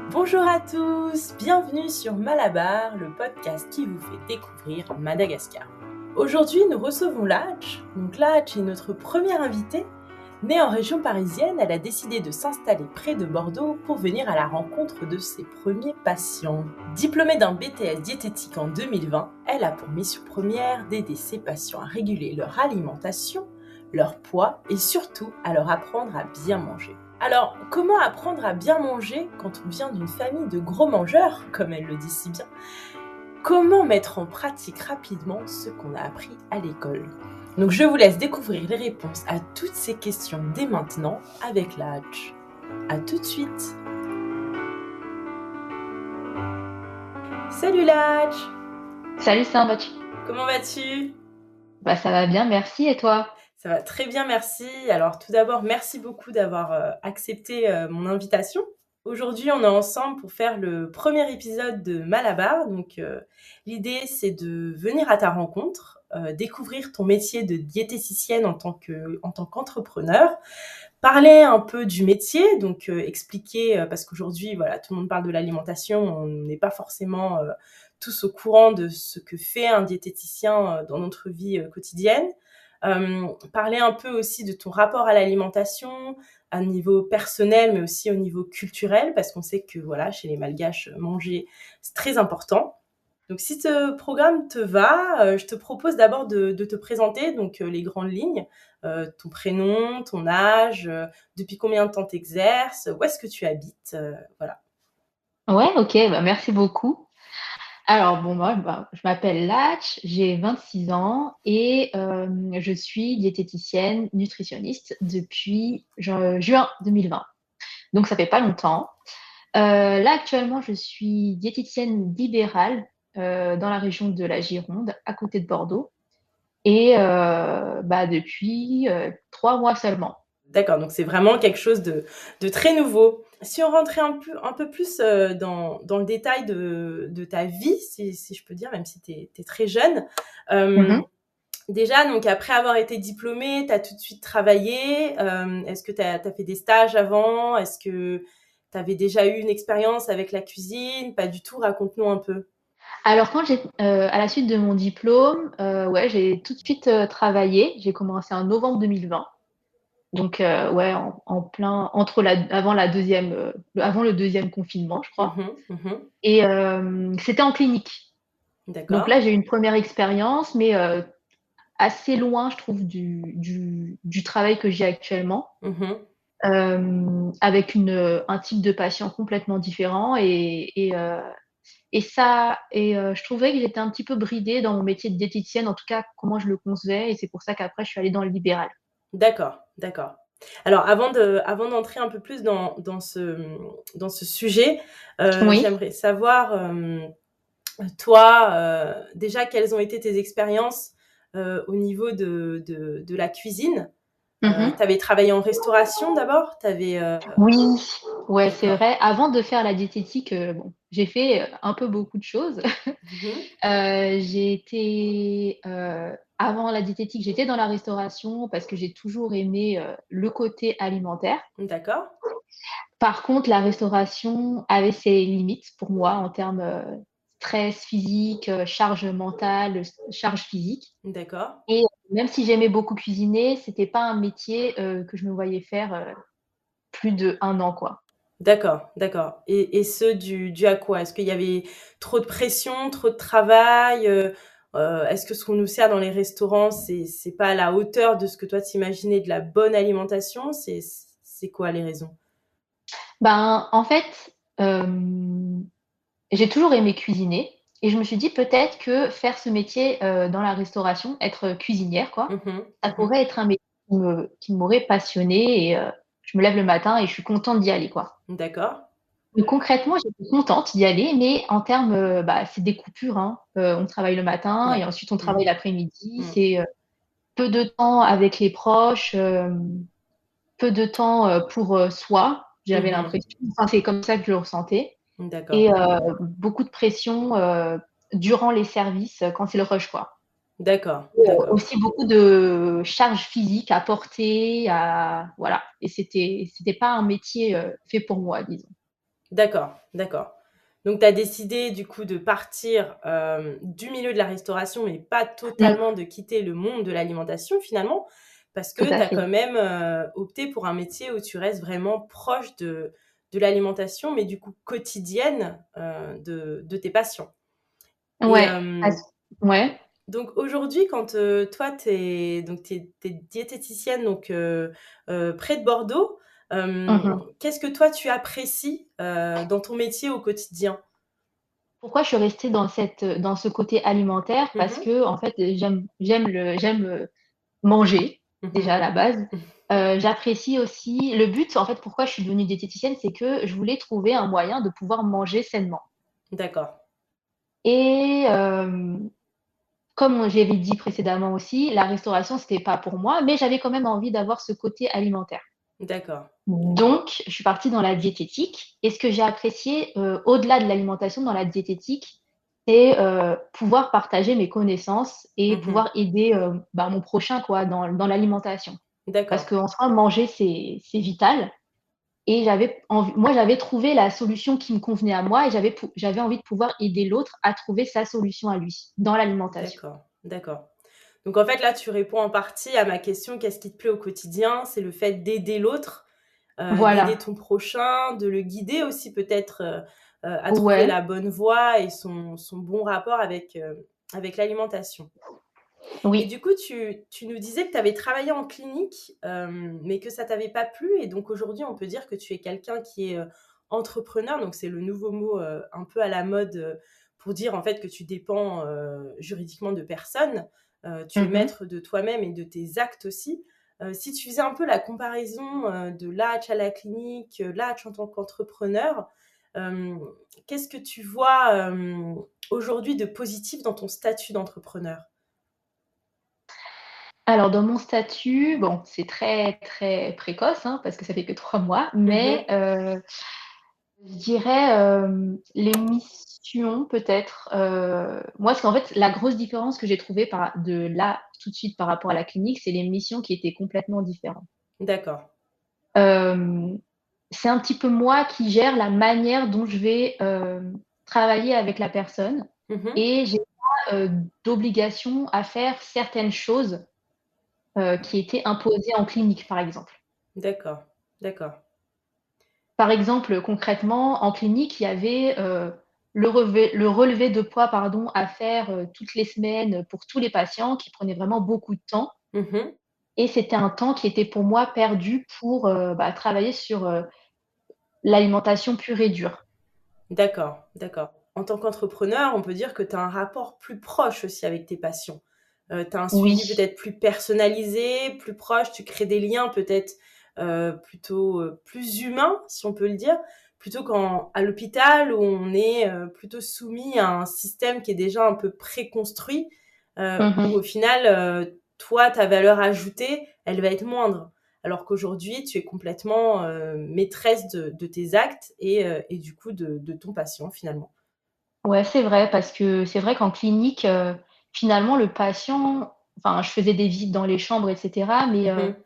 Bonjour à tous, bienvenue sur Malabar, le podcast qui vous fait découvrir Madagascar. Aujourd'hui, nous recevons Latch. Donc Latch est notre première invitée. Née en région parisienne, elle a décidé de s'installer près de Bordeaux pour venir à la rencontre de ses premiers patients. Diplômée d'un BTS diététique en 2020, elle a pour mission première d'aider ses patients à réguler leur alimentation, leur poids et surtout à leur apprendre à bien manger. Alors, comment apprendre à bien manger quand on vient d'une famille de gros mangeurs, comme elle le dit si bien? Comment mettre en pratique rapidement ce qu'on a appris à l'école? Donc je vous laisse découvrir les réponses à toutes ces questions dès maintenant avec Latch. À tout de suite. Salut Latch, Salut Saint-Bach. comment vas-tu? Ça va bien, merci. Et toi? Ça va très bien, merci. Alors tout d'abord, merci beaucoup d'avoir accepté mon invitation. Aujourd'hui, on est ensemble pour faire le premier épisode de Malabar. Donc l'idée, c'est de venir à ta rencontre, découvrir ton métier de diététicienne en tant qu'entrepreneur, parler un peu du métier, donc expliquer, parce qu'aujourd'hui, voilà, tout le monde parle de l'alimentation, on n'est pas forcément tous au courant de ce que fait un diététicien dans notre vie quotidienne. Parler un peu aussi de ton rapport à l'alimentation, à niveau personnel, mais aussi au niveau culturel, parce qu'on sait que voilà, chez les Malgaches, manger, c'est très important. Donc si ce programme te va, je te propose d'abord de te présenter, donc les grandes lignes, ton prénom, ton âge, depuis combien de temps tu exerces, où est-ce que tu habites, voilà. Ouais, ok, merci beaucoup. Alors, moi, je m'appelle Latch, j'ai 26 ans et je suis diététicienne nutritionniste depuis juin 2020. Donc, ça fait pas longtemps. Là, actuellement, je suis diététicienne libérale dans la région de la Gironde, à côté de Bordeaux. Et depuis 3 mois seulement. D'accord, donc c'est vraiment quelque chose de très nouveau. Si on rentrait un peu plus dans le détail de ta vie, si je peux dire, même si tu es très jeune, euh, Mhm. déjà, donc après avoir été diplômée, tu as tout de suite travaillé. Est-ce que tu as fait des stages avant? Est-ce que tu avais déjà eu une expérience avec la cuisine? Pas du tout, raconte-nous un peu. Alors, à la suite de mon diplôme, ouais, j'ai tout de suite travaillé. J'ai commencé en novembre 2020. Donc, ouais, en plein, avant le deuxième confinement, je crois. Mhm, mhm. Et c'était en clinique. Donc D'accord. là, j'ai eu une première expérience, mais assez loin, je trouve, du travail que j'ai actuellement, Mhm. avec un type de patient complètement différent. Et je trouvais que j'étais un petit peu bridée dans mon métier de diététicienne, en tout cas comment je le concevais, et c'est pour ça qu'après je suis allée dans le libéral. D'accord, d'accord. Alors avant d'entrer un peu plus dans ce sujet, Oui. j'aimerais savoir, toi, déjà quelles ont été tes expériences, au niveau de la cuisine? Mhm. Tu avais travaillé en restauration d'abord? T'avais Oui, ouais, c'est d'accord. vrai. Avant de faire la diététique, bon, j'ai fait un peu beaucoup de choses. Mmh. Avant la diététique, j'étais dans la restauration parce que j'ai toujours aimé le côté alimentaire. D'accord, Par contre, la restauration avait ses limites pour moi en termes stress physique, charge mentale, charge physique. d'accord, Et même si j'aimais beaucoup cuisiner, c'était pas un métier que je me voyais faire plus d'1 an, quoi. d'accord, d'accord, et ce dû à quoi? Est-ce qu'il y avait trop de pression, trop de travail, est-ce que ce qu'on nous sert dans les restaurants, c'est pas à la hauteur de ce que toi t'imaginais de la bonne alimentation? C'est quoi les raisons? En fait, j'ai toujours aimé cuisiner et je me suis dit peut-être que faire ce métier dans la restauration, être cuisinière, quoi, Mmh mh. ça Mmh. pourrait être un métier qui m'aurait passionnée et je me lève le matin et je suis contente d'y aller, quoi. D'accord. Mais concrètement, j'étais contente d'y aller, mais en termes, c'est des coupures, hein. On travaille le matin Ouais. et ensuite on Mmh. travaille l'après-midi. Mmh. C'est peu de temps avec les proches, peu de temps pour soi, j'avais Mmh. l'impression. Enfin, c'est comme ça que je le ressentais. D'accord. Et beaucoup de pression durant les services quand c'est le rush, quoi. D'accord, Et d'accord. aussi beaucoup de charges physiques à porter, voilà. Et c'était pas un métier fait pour moi, disons. D'accord, d'accord. Donc tu as décidé du coup de partir, du milieu de la restauration, mais pas Mm, totalement de quitter le monde de l'alimentation finalement, parce tout que tu à as quand fait. même, opté pour un métier où tu restes vraiment proche de l'alimentation, mais du coup quotidienne, de tes patients. Et Ouais, ouais. donc aujourd'hui quand, toi tu es diététicienne donc, près de Bordeaux, Mhm. qu'est-ce que toi tu apprécies, dans ton métier au quotidien? Pourquoi je suis restée dans ce côté alimentaire? Mmh Parce mh. que, en fait, j'aime manger, Mmh déjà à mh. la base. J'apprécie aussi le but, en fait, pourquoi je suis devenue diététicienne, c'est que je voulais trouver un moyen de pouvoir manger sainement. D'accord, Et comme j'avais dit précédemment aussi, la restauration, c'était pas pour moi, mais j'avais quand même envie d'avoir ce côté alimentaire. d'accord, Donc, je suis partie dans la diététique. Et ce que j'ai apprécié, au-delà de l'alimentation dans la diététique, c'est pouvoir partager mes connaissances et mmh mh. pouvoir aider bah, mon prochain quoi, dans l'alimentation. Parce D'accord, qu'en soi, manger, c'est vital. Et moi, j'avais trouvé la solution qui me convenait à moi et j'avais envie de pouvoir aider l'autre à trouver sa solution à lui dans l'alimentation. d'accord, d'accord. Donc en fait, là, tu réponds en partie à ma question: «Qu'est-ce qui te plaît au quotidien?» C'est le fait d'aider l'autre, d'aider Voilà. ton prochain, de le guider aussi peut-être, à trouver Ouais, la bonne voie et son bon rapport avec l'alimentation. Et oui. du coup, tu nous disais que tu avais travaillé en clinique, mais que ça t'avait pas plu et donc aujourd'hui, on peut dire que tu es quelqu'un qui est, entrepreneur, donc c'est le nouveau mot, un peu à la mode, pour dire en fait que tu dépends, juridiquement de personne. Tu es Mhm. maître de toi-même et de tes actes aussi. Si tu faisais un peu la comparaison, de Latch à la clinique, Latch en tant qu'entrepreneur, hem, qu'est-ce que tu vois, aujourd'hui de positif dans ton statut d'entrepreneur? Alors, dans mon statut, bon, c'est très, très précoce, hein, parce que ça fait que 3 mois, Mmh mais mh. je dirais, les missions peut-être, moi, parce qu'en fait, la grosse différence que j'ai trouvée de là, tout de suite, par rapport à la clinique, c'est les missions qui étaient complètement différentes. D'accord. Hem, c'est un petit peu moi qui gère la manière dont je vais, travailler avec la personne Mmh mh. et j'ai pas, d'obligation à faire certaines choses, qui étaient imposées en clinique, par exemple. D'accord, d'accord. Par exemple, concrètement, en clinique, il y avait, le relevé de poids, pardon, à faire, toutes les semaines pour tous les patients qui prenait vraiment beaucoup de temps Mmh mh. et c'était un temps qui était pour moi perdu pour, bah, travailler sur, l'alimentation pure et dure. D'accord, d'accord. En tant qu'entrepreneur, on peut dire que tu as un rapport plus proche aussi avec tes patients. Tu as un suivi Oui. peut-être plus personnalisé, plus proche, tu crées des liens peut-être, plutôt, plus humains, si on peut le dire, plutôt qu'à l'hôpital où on est, plutôt soumis à un système qui est déjà un peu préconstruit, où au Mmh. final, toi, ta valeur ajoutée, elle va être moindre. Alors qu'aujourd'hui, tu es complètement, maîtresse de tes actes et du coup de ton patient finalement. Ouais, c'est vrai parce que c'est vrai qu'en clinique, finalement le patient enfin, je faisais des visites dans les chambres et cetera, mais Mmh mh.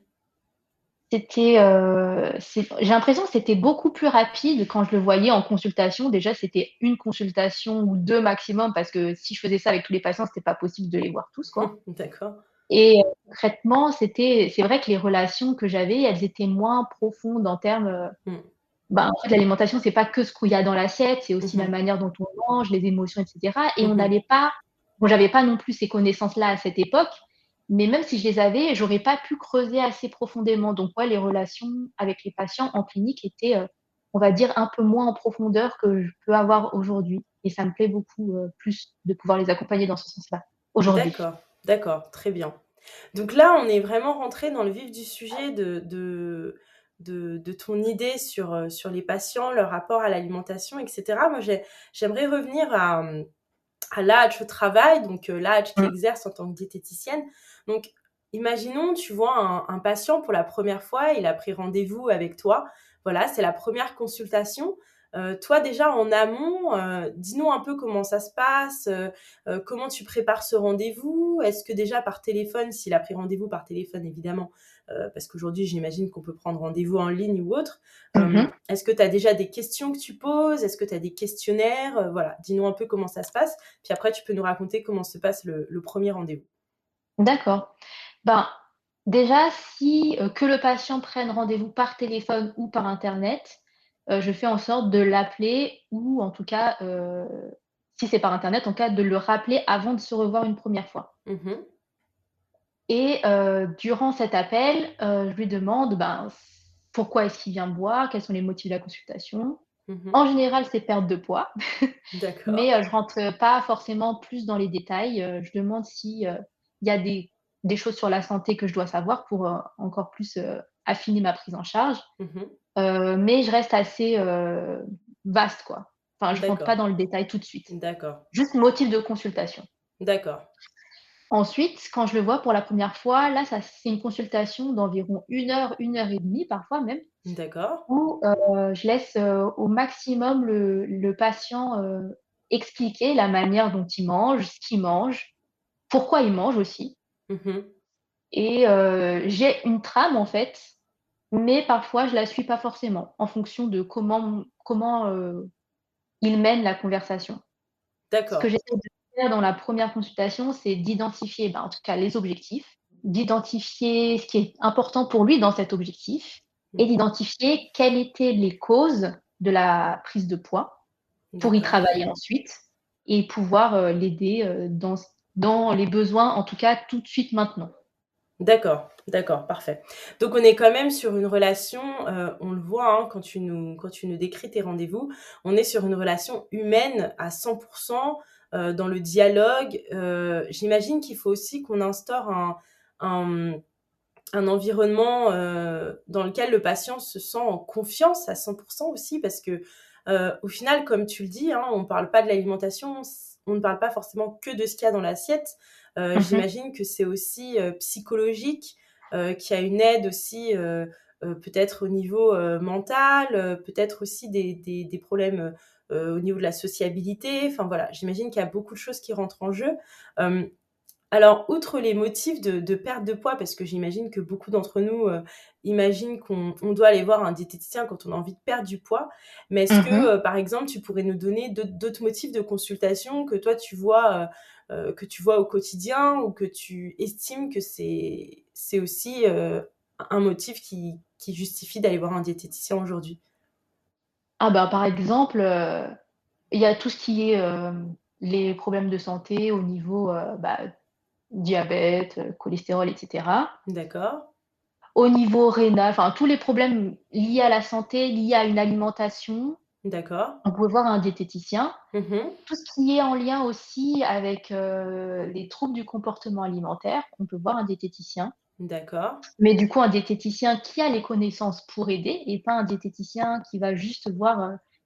j'ai l'impression que c'était beaucoup plus rapide quand je le voyais en consultation. Déjà, c'était une consultation ou 2 maximum parce que si je faisais ça avec tous les patients, c'était pas possible de les voir tous, quoi D'accord. et concrètement, c'est vrai que les relations que j'avais, elles étaient moins profondes en termes, Mmh. bah, en fait, l'alimentation, c'est pas que ce qu'il y a dans l'assiette, c'est Mmh aussi la mh. manière dont on mange, les émotions et cetera et on Mmh mh. n'allait pas bon, j'avais pas non plus ces connaissances-là à cette époque, mais même si je les avais, j'aurais pas pu creuser assez profondément. Donc ouais, les relations avec les patients en clinique étaient, on va dire un peu moins en profondeur que je peux avoir aujourd'hui et ça me plaît beaucoup, plus de pouvoir les accompagner dans ce sens-là, aujourd'hui. D'accord, d'accord, très bien. Donc là, on est vraiment rentré dans le vif du sujet de ton idée sur les patients, leur rapport à l'alimentation et cetera. Moi, j'aimerais revenir à l'âge au travail, donc l'âge qui Mmh. exerce en tant que diététicienne. Donc, imaginons, tu vois un patient pour la première fois, il a pris rendez-vous avec toi. Voilà, c'est la première consultation. Toi, déjà en amont, dis-nous un peu comment ça se passe, comment tu prépares ce rendez-vous? Est-ce que déjà par téléphone, s'il a pris rendez-vous par téléphone évidemment, parce qu'aujourd'hui j'imagine qu'on peut prendre rendez-vous en ligne ou autre, Mhm. est-ce que tu as déjà des questions que tu poses? Est-ce que tu as des questionnaires? Voilà, dis-nous un peu comment ça se passe, puis après tu peux nous raconter comment se passe le premier rendez-vous. D'accord. Ben, déjà, si que le patient prenne rendez-vous par téléphone ou par internet, je fais en sorte de l'appeler ou en tout cas, si c'est par internet, en cas de le rappeler avant de se revoir une première fois. Mmh. Et durant cet appel, je lui demande, ben, pourquoi est-ce qu'il vient me voir? Quels sont les motifs de la consultation? Mmh. En général, c'est perte de poids, D'accord. mais je rentre pas forcément plus dans les détails. Je demande si, il y a des choses sur la santé que je dois savoir pour, encore plus, affiner ma prise en charge. Mmh. Mais je reste assez, vaste, quoi. Enfin, je rentre pas D'accord, dans le détail tout de suite. d'accord, Juste motif de consultation. d'accord, Ensuite, quand je le vois pour la première fois, là, ça c'est une consultation d'environ 1 heure et demie, parfois même, d'accord, où, je laisse, au maximum le patient, expliquer la manière dont il mange, ce qu'il mange, pourquoi il mange aussi. mmh. Et j'ai une trame, en fait, mais parfois je la suis pas forcément, en fonction de comment, il mène la conversation. Ce que D'accord, j'essaie de faire dans la première consultation, c'est d'identifier, ben, en tout cas les objectifs, d'identifier ce qui est important pour lui dans cet objectif et mmh, d'identifier quelles étaient les causes de la prise de poids pour y d'accord. travailler ensuite et pouvoir, l'aider, dans les besoins, en tout cas tout de suite maintenant. D'accord, d'accord, parfait. Donc on est quand même sur une relation, on le voit, hein, quand tu nous décris tes rendez-vous, on est sur une relation humaine à 100 dans le dialogue. J'imagine qu'il faut aussi qu'on instaure un un environnement, dans lequel le patient se sent en confiance à 100 aussi parce que, au final, comme tu le dis, hein, on parle pas de l'alimentation, on ne parle pas forcément que de ce qu'il y a dans l'assiette. Mmh. J'imagine que c'est aussi, psychologique, qu'il y a une aide aussi, peut-être au niveau, mental, peut-être aussi des problèmes, au niveau de la sociabilité. Enfin voilà, j'imagine qu'il y a beaucoup de choses qui rentrent en jeu. Hem, alors, outre les motifs de perte de poids, parce que j'imagine que beaucoup d'entre nous, imaginent qu'on doit aller voir un diététicien quand on a envie de perdre du poids. Mais est-ce Mmh. que, par exemple, tu pourrais nous donner d'autres motifs de consultation que toi que tu vois au quotidien ou que tu estimes que c'est aussi, un motif qui justifie d'aller voir un diététicien aujourd'hui? Ah bah, par exemple, il y a tout ce qui est, les problèmes de santé au niveau, bah, diabète, cholestérol et cetera. D'accord, Au niveau rénal, enfin tous les problèmes liés à la santé, liés à une alimentation, d'accord. on peut voir un diététicien. Mmh. Tout ce qui est en lien aussi avec, les troubles du comportement alimentaire, on peut voir un diététicien. D'accord. Mais du coup, un diététicien qui a les connaissances pour aider et pas un diététicien qui va juste voir,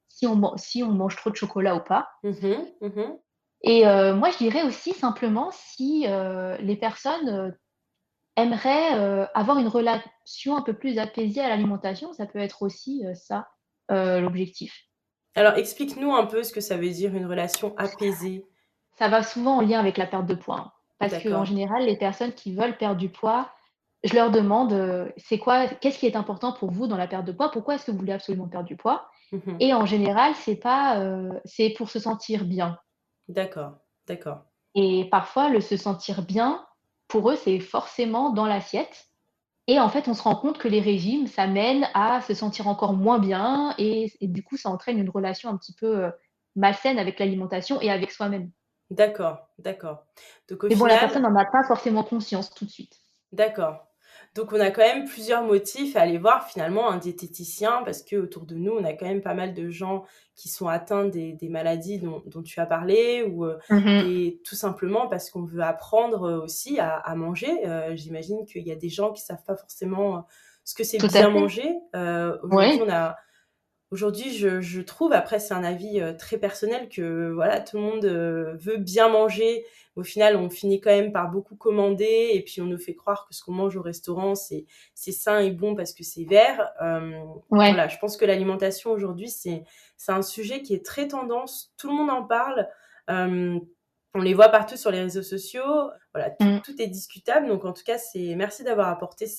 si on mange trop de chocolat ou pas. Mmh. Mmh. Et moi, je dirais aussi simplement si, les personnes, aimeraient, avoir une relation un peu plus apaisée à l'alimentation, ça peut être aussi, ça, l'objectif. Alors explique-nous un peu ce que ça veut dire une relation apaisée? Ça va souvent en lien avec la perte de poids, hein, parce qu'en D'accord. général, les personnes qui veulent perdre du poids, je leur demande, «C'est quoi qu'est-ce qui est important pour vous dans la perte de poids? Pourquoi est-ce que vous voulez absolument perdre du poids?» Mmh. Et en général, c'est pas, c'est pour se sentir bien. D'accord, d'accord. Et parfois, le se sentir bien, pour eux, c'est forcément dans l'assiette. Et en fait, on se rend compte que les régimes, ça mène à se sentir encore moins bien et du coup, ça entraîne une relation un petit peu, malsaine avec l'alimentation et avec soi-même. D'accord, d'accord. Donc au Mais bon, la final personne n'en a pas forcément conscience tout de suite. d'accord. Donc on a quand même plusieurs motifs à aller voir finalement un diététicien parce qu'autour de nous, on a quand même pas mal de gens qui sont atteints des maladies dont tu as parlé ou, Mmh. des tout simplement parce qu'on veut apprendre, aussi à manger. J'imagine qu'il y a des gens qui savent pas forcément, ce que c'est Tout à bien fait. manger. Aujourd'hui, Oui. Aujourd'hui, je trouve, après c'est un avis très personnel, que voilà, tout le monde veut bien manger. Au final, on finit quand même par beaucoup commander et puis on nous fait croire que ce qu'on mange au restaurant, c'est sain et bon parce que c'est vert. Ouais. Voilà, je pense que l'alimentation aujourd'hui, c'est un sujet qui est très tendance. Tout le monde en parle. Euh, on les voit partout sur les réseaux sociaux. Voilà, Mm. tout est discutable. Donc en tout cas, merci d'avoir apporté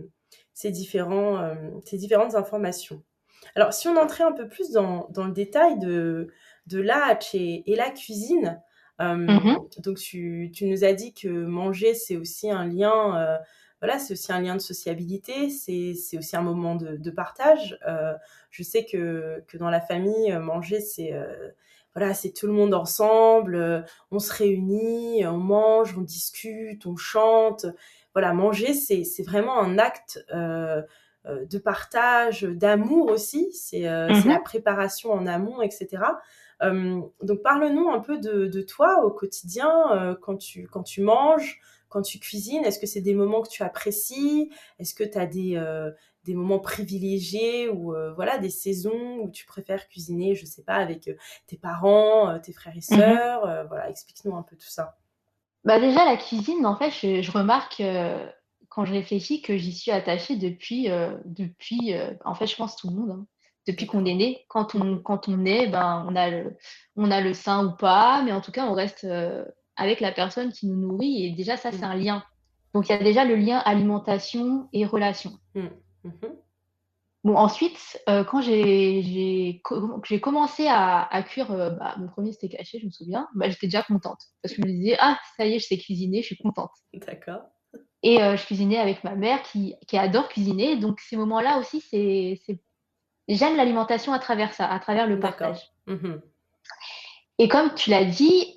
ces différentes informations. Alors, si on entrait un peu plus dans le détail de l'atch et la cuisine, Mhm. donc tu nous as dit que manger, c'est aussi un lien, voilà, c'est aussi un lien de sociabilité, c'est aussi un moment de partage. Je sais que dans la famille, manger, voilà, c'est tout le monde ensemble, on se réunit, on mange, on discute, on chante. Voilà, manger, c'est vraiment un acte de partage, d'amour aussi. C'est la Mhm. préparation en amont, etc. Donc parle-nous un peu de toi au quotidien, quand tu manges, quand tu cuisines. Est-ce que c'est des moments que tu apprécies? Est-ce que tu as des moments privilégiés ou voilà, des saisons où tu préfères cuisiner, je sais pas, avec tes parents, tes frères et Mhm. sœurs? Voilà, explique-nous un peu tout ça. Bah déjà, la cuisine, en fait, je remarque quand je réfléchis que j'y suis attachée depuis, en fait, je pense tout le monde, hein. Depuis qu'on est D'accord. né. Mhm. Quand on est, ben, on a le sein ou pas, mais en tout cas, on reste avec la personne qui nous nourrit. Et déjà, ça, c'est Mhm. un lien. Donc, il y a déjà le lien alimentation et relation. Mhm. Mhm. Bon, ensuite, quand j'ai commencé à cuire bah, mon premier steak haché, je me souviens, bah, j'étais déjà contente. Parce que je me disais, ah, ça y est, je sais cuisiner, je suis contente. D'accord. Et je cuisinais avec ma mère qui adore cuisiner. Donc, ces moments-là aussi, j'aime l'alimentation à travers ça, à travers le D'accord. partage. Mhm. Et comme tu l'as dit,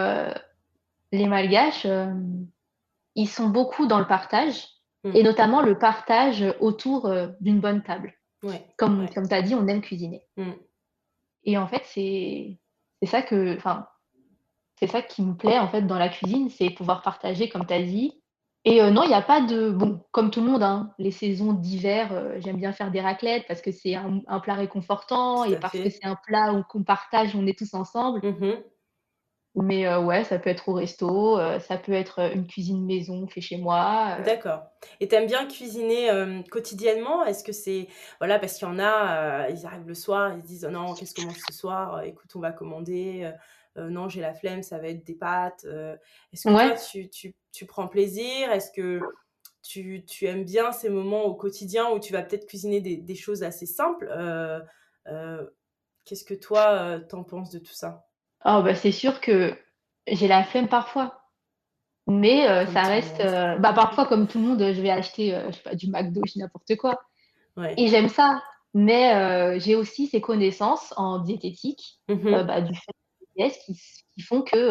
les Malgaches, ils sont beaucoup dans le partage, et Mhm. notamment le partage autour d'une bonne table. Ouais. Ouais. Comme tu as dit, on aime cuisiner. Mhm. Et en fait, c'est ça enfin, c'est ça qui me plaît en fait dans la cuisine, c'est pouvoir partager, comme tu as dit. Et non, il n'y a pas de bon, comme tout le monde, hein, les saisons d'hiver, j'aime bien faire des raclettes parce que c'est un plat réconfortant Tout et à parce que fait. c'est un plat où qu'on partage, on est tous ensemble. Mhm. Mais ouais, ça peut être au resto, ça peut être une cuisine maison fait chez moi. D'accord. Et t'aimes bien cuisiner quotidiennement? Est-ce que c'est... Voilà, parce qu'il y en a, ils arrivent le soir, ils se disent: «Oh non, qu'est-ce qu'on mange ce soir? Écoute, on va commander. Non, j'ai la flemme, ça va être des pâtes.» Est-ce que toi, Ouais. tu prends plaisir? Est-ce que tu aimes bien ces moments au quotidien où tu vas peut-être cuisiner des choses assez simples? Qu'est-ce que toi, t'en penses de tout ça? Oh bah, c'est sûr que j'ai la flemme parfois. Mais Comme ça tout le reste, monde. bah, parfois comme tout le monde, je vais acheter, je sais pas, du McDo, je dis n'importe quoi Ouais. et j'aime ça. Mais j'ai aussi ces connaissances en diététique, Mhm. bah, du fait des BTS qui font que,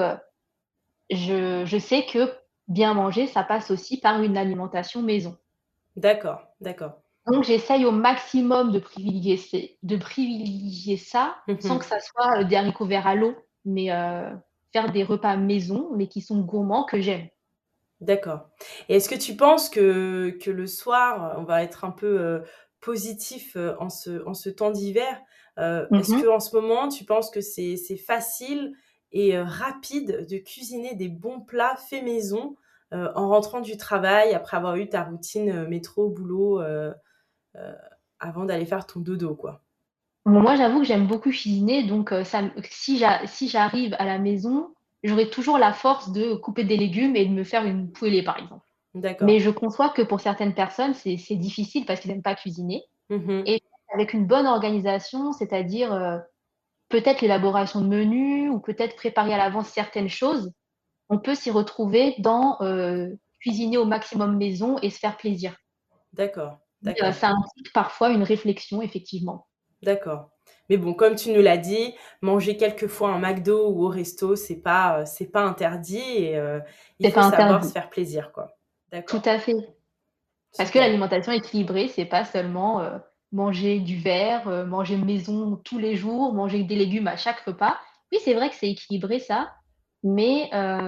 je sais que bien manger, ça passe aussi par une alimentation maison. D'accord, d'accord. Donc j'essaye au maximum de privilégier ça, sans que Mhm. ça soit, des haricots verts à l'eau, mais faire des repas maison, mais qui sont gourmands, que j'aime. D'accord. Et est-ce que tu penses que le soir, on va être un peu positif en ce temps d'hiver, est-ce Mmh. qu'en ce moment, tu penses que c'est facile et rapide de cuisiner des bons plats faits maison en rentrant du travail, après avoir eu ta routine métro, boulot, euh, avant d'aller faire ton dodo, quoi? Bon, moi, j'avoue que j'aime beaucoup cuisiner, donc si j'arrive à la maison, j'aurai toujours la force de couper des légumes et de me faire une poêlée, par exemple. D'accord. Mais je conçois que pour certaines personnes, c'est difficile parce qu'ils n'aiment pas cuisiner Mhm. et avec une bonne organisation, c'est-à-dire, peut-être l'élaboration de menus ou peut-être préparer à l'avance certaines choses, on peut s'y retrouver dans, cuisiner au maximum maison et se faire plaisir. D'accord, Mais, d'accord. ça implique parfois une réflexion, effectivement. D'accord. Mais bon, comme tu nous l'as dit, manger quelquefois un McDo ou au resto, c'est pas interdit et il C'est faut pas savoir se interdit. faire plaisir, quoi. Tout D'accord. à fait. Parce que Super. l'alimentation équilibrée, c'est pas seulement, manger du vert, manger maison tous les jours, manger des légumes à chaque repas. Oui, c'est vrai que c'est équilibré ça, mais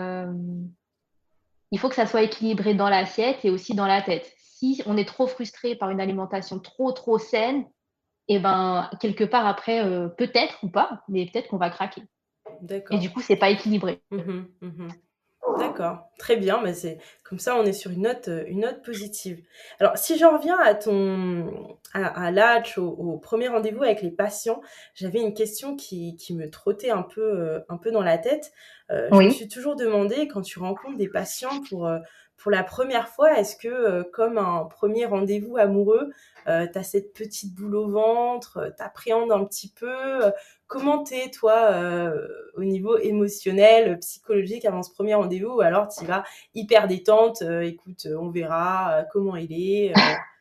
il faut que ça soit équilibré dans l'assiette et aussi dans la tête. Si on est trop frustré par une alimentation trop, trop saine, et ben, quelque part après, peut-être ou pas, mais peut-être qu'on va craquer. Et du D'accord. coup, c'est pas équilibré. Mmh. Mmh. D'accord, très bien, mais c'est comme ça, on est sur une note positive. Alors, si j'en reviens à ton à Latch, au 1er rendez-vous avec les patients, j'avais une question qui me trottait un peu dans la tête. Je me Oui. suis toujours demandé, quand tu rencontres des patients pour la première fois, est-ce que, comme un premier rendez-vous amoureux, tu as cette petite boule au ventre, tu appréhendes un petit peu? Comment tu es toi, au niveau émotionnel, psychologique avant ce premier rendez-vous? Ou alors tu y vas hyper détente, écoute, on verra, comment il est,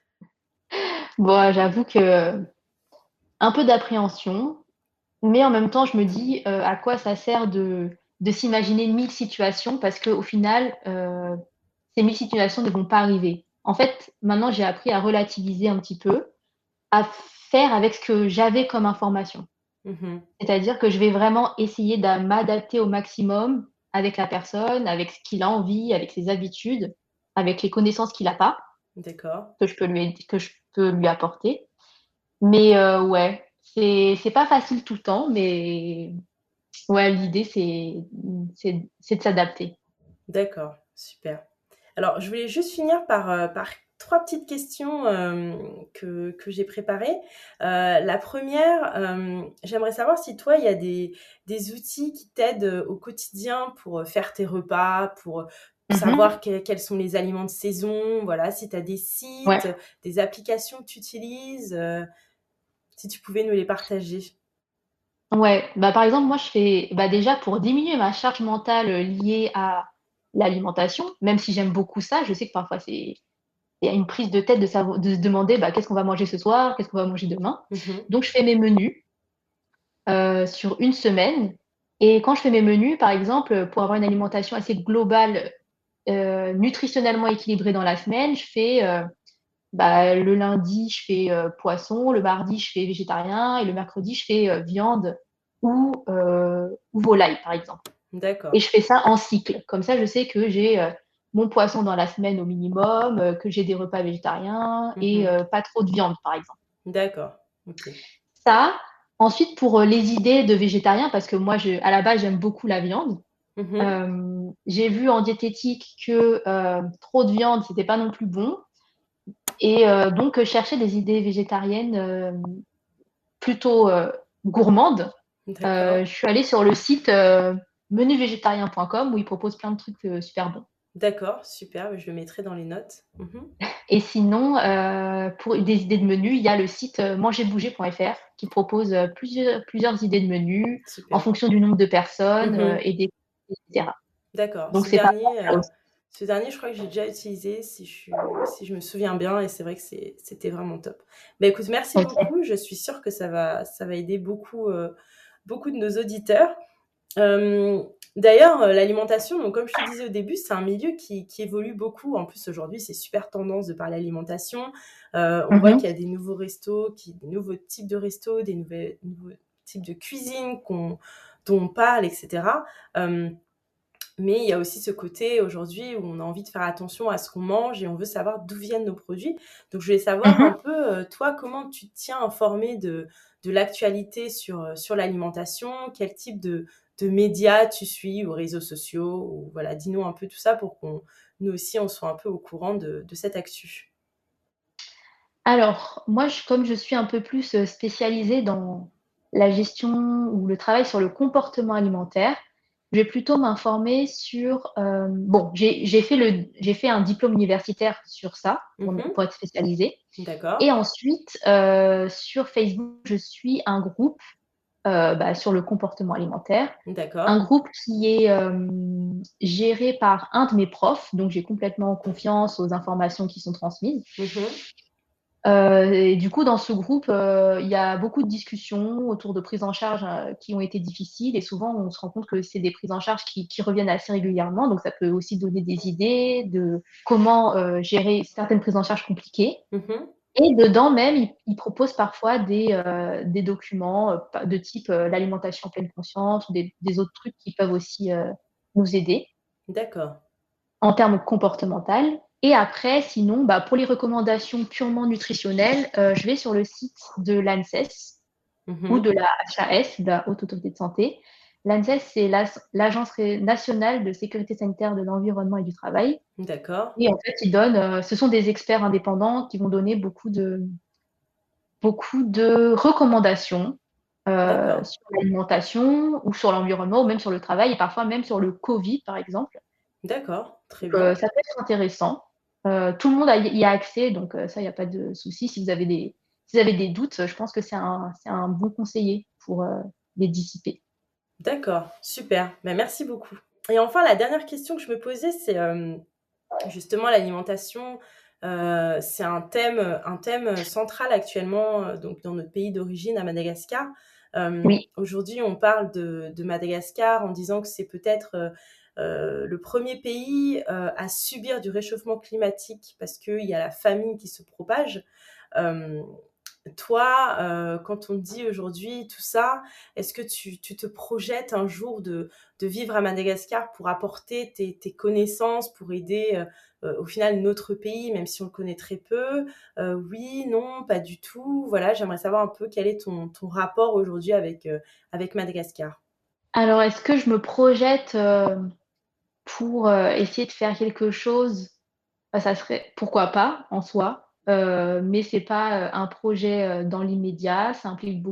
Bon, j'avoue que un peu d'appréhension, mais en même temps, je me dis, à quoi ça sert de s'imaginer 1000 situations parce qu'au final, ces 1000 situations ne vont pas arriver. En fait, maintenant, j'ai appris à relativiser un petit peu, à faire avec ce que j'avais comme information. Mmh. C'est-à-dire que je vais vraiment essayer de m'adapter au maximum avec la personne, avec ce qu'il a envie, avec ses habitudes, avec les connaissances qu'il a pas, D'accord, que je peux lui apporter. Mais ouais, c'est pas facile tout le temps, mais ouais, l'idée c'est de s'adapter. d'accord, super. Alors, je voulais juste finir par 3 petites questions, que j'ai préparées. La première, j'aimerais savoir si toi, il y a des outils qui t'aident, au quotidien pour, faire tes repas, pour Mmh. savoir quels sont les aliments de saison, voilà, si tu as des Ouais. sites, des applications que tu utilises, si tu pouvais nous les partager. Ouais, bah, par exemple, moi, je fais bah, déjà pour diminuer ma charge mentale, liée à l'alimentation, même si j'aime beaucoup ça, je sais que parfois il y a une prise de tête de se demander, bah: «Qu'est-ce qu'on va manger ce soir? Qu'est-ce qu'on va manger demain?» Mmh. Donc je fais mes menus, sur une semaine, et quand je fais mes menus, par exemple, pour avoir une alimentation assez globale, nutritionnellement équilibrée dans la semaine, je fais, bah, le lundi, je fais, poisson, le mardi, je fais végétarien et le mercredi, je fais, viande ou volaille, par exemple, et D'accord. je fais ça en cycle. Comme ça, je sais que j'ai, mon poisson dans la semaine au minimum, que j'ai des repas végétariens et Mmh. pas trop de viande, par exemple. D'accord. OK. Ça, ensuite pour, les idées de végétarien, parce que moi à la base, j'aime beaucoup la viande. Mmh. J'ai vu en diététique que, trop de viande, c'était pas non plus bon, et donc chercher des idées végétariennes, plutôt, gourmandes. D'accord. Je suis allée sur le site, menuvégétarien.com, où ils proposent plein de trucs, super bons. D'accord, super, je le mettrai dans les notes. Mmh. Et sinon, pour des idées de menus, il y a le site, mangerbouger.fr, qui propose, plusieurs idées de menus en Super. fonction du nombre de personnes, Mmh. et des et cetera. D'accord. Donc c'est pas mal aussi. Ce dernier, je crois que j'ai déjà utilisé si je me souviens bien et c'est vrai que c'était vraiment top. Bah, écoute, merci OK. beaucoup. Je suis sûre que ça va aider beaucoup, beaucoup de nos auditeurs. Hem, D'ailleurs, l'alimentation, donc comme je te disais au début, c'est un milieu qui évolue beaucoup. En plus, aujourd'hui, c'est super tendance de parler alimentation. On Mmh voit mh. qu'il y a des nouveaux types de restos, des nouveaux types de cuisine dont on parle, et cetera. Hem Mais il y a aussi ce côté aujourd'hui où on a envie de faire attention à ce qu'on mange et on veut savoir d'où viennent nos produits. Donc je voulais savoir un Mmh. peu, toi, comment tu te tiens informé de l'actualité sur l'alimentation? Quel type de médias tu suis ou réseaux sociaux? Ou voilà, dis-nous un peu tout ça pour qu'on nous aussi, on soit un peu au courant de cette actu. Alors, moi, comme je suis un peu plus, spécialisée dans la gestion ou le travail sur le comportement alimentaire, je vais plutôt m'informer sur, bon, j'ai fait un diplôme universitaire sur ça, Mmh. pour être spécialisée, D'accord, et ensuite, sur Facebook, je suis un groupe, bah, sur le comportement alimentaire. Un d'accord. groupe qui est, géré par un de mes profs, donc j'ai complètement confiance aux informations qui sont transmises. Mmh. Et du coup, dans ce groupe, il y a beaucoup de discussions autour de prises en charge, qui ont été difficiles, et souvent on se rend compte que c'est des prises en charge qui reviennent assez régulièrement, donc ça peut aussi donner des idées de comment, gérer certaines prises en charge compliquées, Mmh. et dedans même, ils proposent parfois des documents, pa de type, l'alimentation en pleine conscience, ou des autres trucs qui peuvent aussi, nous aider D'accord. en termes comportemental. Et après, sinon, bah, pour les recommandations purement nutritionnelles, je vais sur le site de l'ANSES ou Mhm. de la HAS, de la Haute Autorité de Santé. L'ANSES, c'est l'Agence nationale de sécurité sanitaire de l'environnement et du travail. D'accord, Et en fait, ce sont des experts indépendants qui vont donner beaucoup de recommandations d'accord, sur l'alimentation ou sur l'environnement ou même sur le travail et parfois même sur le Covid, par exemple. d'accord, très Donc, bien. ça peut être intéressant. Tout le monde y a accès, donc ça, il n'y a pas de souci. Si vous avez des doutes, je pense que c'est un bon conseiller pour les dissiper. D'accord, super. Ben, merci beaucoup. Et enfin, la dernière question que je me posais, c'est justement l'alimentation. C'est un thème central actuellement donc dans notre pays d'origine, à Madagascar. Oui, Aujourd'hui, on parle de Madagascar en disant que c'est peut-être le premier pays à subir du réchauffement climatique parce qu'il y a la famine qui se propage. Euh, Toi, quand on te dit aujourd'hui tout ça, est-ce que tu te projettes un jour de vivre à Madagascar pour apporter tes connaissances, pour aider au final notre pays, même si on le connaît très peu? Oui, non, pas du tout. Voilà, j'aimerais savoir un peu quel est ton rapport aujourd'hui avec Madagascar. alors, est-ce que je me projette pour essayer de faire quelque chose? Bah, ça serait pourquoi pas en soi, mais c'est pas un projet dans l'immédiat. Ça implique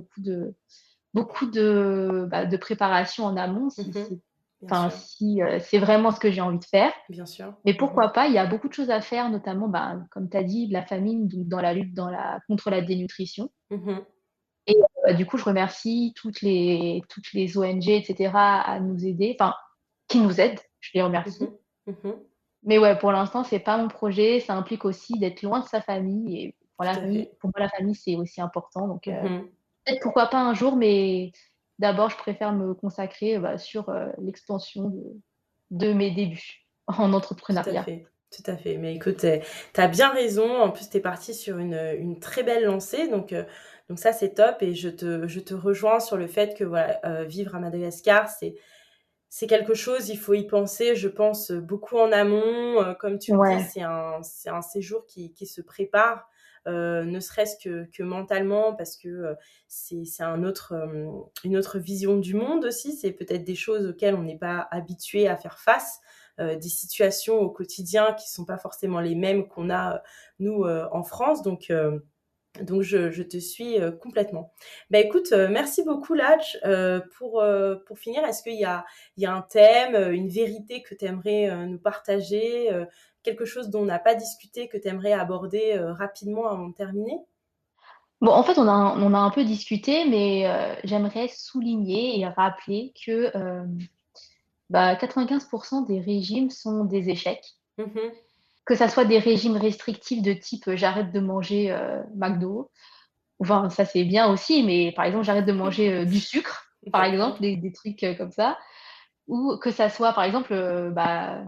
beaucoup de préparation en amont Mhm. Bien enfin, sûr, si c'est vraiment ce que j'ai envie de faire. bien sûr. Mais Mhm. pourquoi pas? Il y a beaucoup de choses à faire, notamment, bah, comme tu as dit, la famine, donc dans la lutte contre la dénutrition. Mhm. Et du coup, je remercie toutes les ONG, etc., à nous aider, enfin, qui nous aident. Je les remercie. Mhm. Mhm. Mais ouais, pour l'instant, c'est pas mon projet. Ça implique aussi d'être loin de sa famille. Et Tout à fait. pour moi, la famille, c'est aussi important. Donc, Mhm. peut-être pourquoi pas un jour, mais d'abord, je préfère me consacrer bah, sur l'expansion de mes débuts en Tout à entrepreneuriat. fait, tout à fait. Mais écoute, tu as bien raison. En plus, tu es parti sur une très belle lancée. Donc ça, c'est top. Et je te rejoins sur le fait que voilà, vivre à Madagascar, c'est quelque chose, il faut y penser, je pense, beaucoup en amont. Comme tu le dis, Ouais, c'est un séjour qui se prépare, ne serait-ce que mentalement, parce que c'est une autre vision du monde aussi. C'est peut-être des choses auxquelles on n'est pas habitué à faire face, des situations au quotidien qui ne sont pas forcément les mêmes qu'on a, nous, en France. Donc je te suis complètement. Bah écoute, merci beaucoup Latch. Pour finir, est-ce qu'il y a un thème, une vérité que tu aimerais nous partager, quelque chose dont on n'a pas discuté que tu aimerais aborder rapidement avant de terminer? bon, en fait, on a un peu discuté, mais j'aimerais souligner et rappeler que bah, 95% des régimes sont des échecs. Mhm. Que ça soit des régimes restrictifs de type j'arrête de manger McDo, enfin, ça c'est bien aussi, mais par exemple, j'arrête de manger du sucre, par exemple, D'accord, des trucs comme ça, ou que ça soit, par exemple, bah,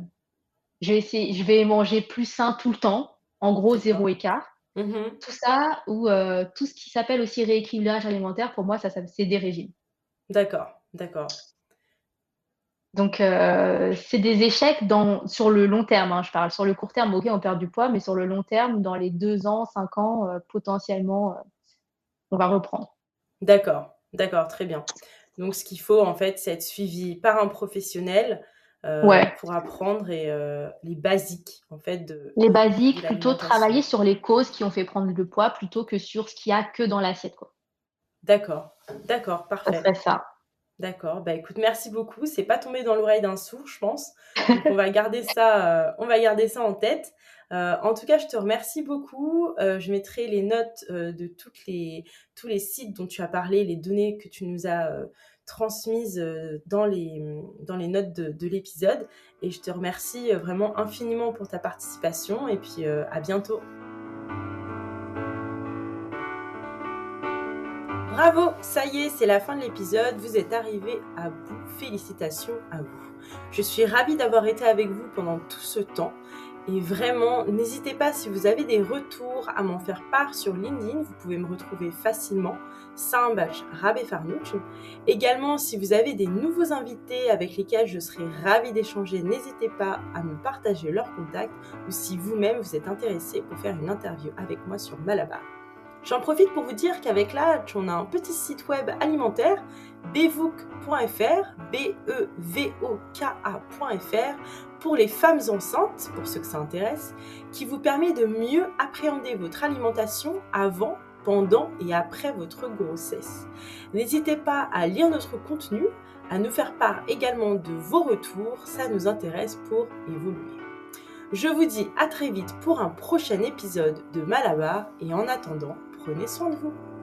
je vais manger plus sain tout le temps, en gros, zéro d'accord. écart. Mhm. Tout ça, ou tout ce qui s'appelle aussi rééquilibrage alimentaire, pour moi, c'est des régimes. D'accord, d'accord. Donc, c'est des échecs sur le long terme, hein, je parle. Sur le court terme, ok, on perd du poids, mais sur le long terme, dans les 2 ans, 5 ans, potentiellement, on va reprendre. D'accord, d'accord, très bien. Donc ce qu'il faut en fait, c'est être suivi par un professionnel Ouais, pour apprendre les basiques en fait les de basiques, plutôt l'alimentation. travailler sur les causes qui ont fait prendre le poids plutôt que sur ce qu'il y a que dans l'assiette, quoi. D'accord, d'accord, Ça parfait. serait ça. D'accord. Bah écoute, merci beaucoup. C'est pas tombé dans l'oreille d'un sourd, je pense. Donc on va garder ça en tête. En tout cas, je te remercie beaucoup. Je mettrai les notes de tous les sites dont tu as parlé, les données que tu nous as transmises dans les notes de l'épisode. Et je te remercie vraiment infiniment pour ta participation. Et puis à bientôt. Bravo, ça y est, c'est la fin de l'épisode, vous êtes arrivés à bout, félicitations à vous. Je suis ravie d'avoir été avec vous pendant tout ce temps Et vraiment, n'hésitez pas si vous avez des retours à m'en faire part sur LinkedIn. Vous pouvez me retrouver facilement, Sambach Rabé Farnouch. Également, si vous avez des nouveaux invités avec lesquels je serai ravie d'échanger, n'hésitez pas à me partager leurs contacts ou si vous-même vous êtes intéressé pour faire une interview avec moi sur Malabar. J'en profite pour vous dire qu'avec Latch, on a un petit site web alimentaire, bevouk.fr, bevoka.fr, pour les femmes enceintes, pour ceux que ça intéresse, qui vous permet de mieux appréhender votre alimentation avant, pendant et après votre grossesse. N'hésitez pas à lire notre contenu, à nous faire part également de vos retours, ça nous intéresse pour évoluer. Je vous dis à très vite pour un prochain épisode de Malabar et en attendant, prenez soin de vous.